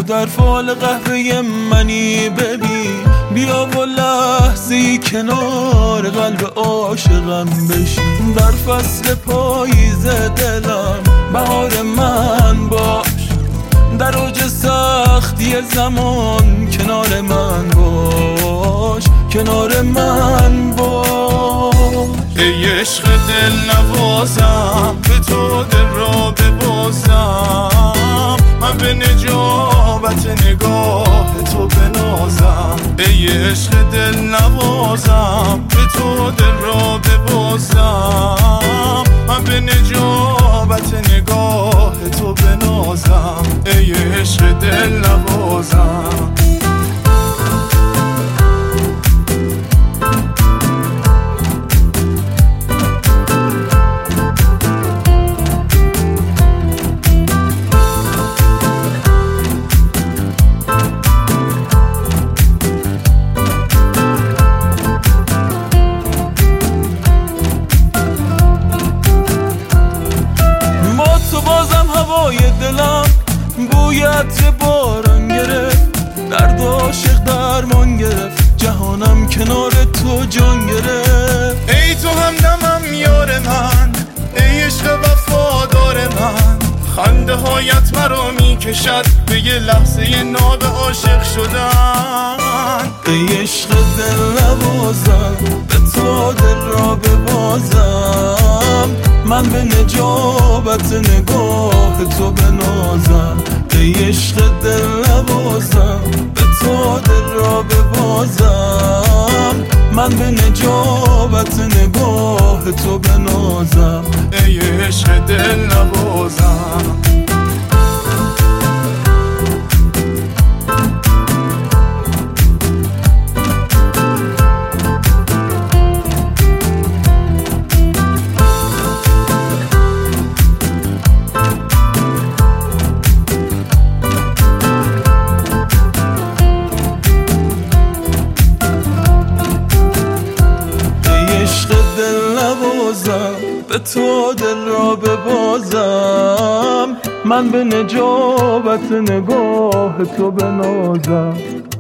در فال قهوه منی ببین، بیا و لحظه‌ای کنار قلب عاشقم بشین. در فصل پاییز دلم بهار من باش، در اوج سختی زمان کنار من باش، کنار من باش. ای عشق دل نوازم، به تو دل را ببازم، من به نجابت نگاه تو بنازم. ای عشق دل نوازم، به تو دل را ببازم، من به نجابت نگاه تو بنازم. ای عشق دل نوازم. دلم بوی عطر باران گرفت، درد عاشق درمان گرفت، جهانم کنار تو جان گرفت. ای تو همدمم یار من، ای عشق وفادار من، خنده هایت مرا میکشد به یه لحظه ناب عاشق شدن. ای عشق دل نوازم، به تو دل را ببازم، من به نجابت نگاه تو بنازم. ای عشق دل نوازم، به تو دل را ببازم، من به نجابت نگاه تو بنازم. ای عشق دل نوازم. به تو دل را ببازم، من به نجابت نگاه تو بنازم.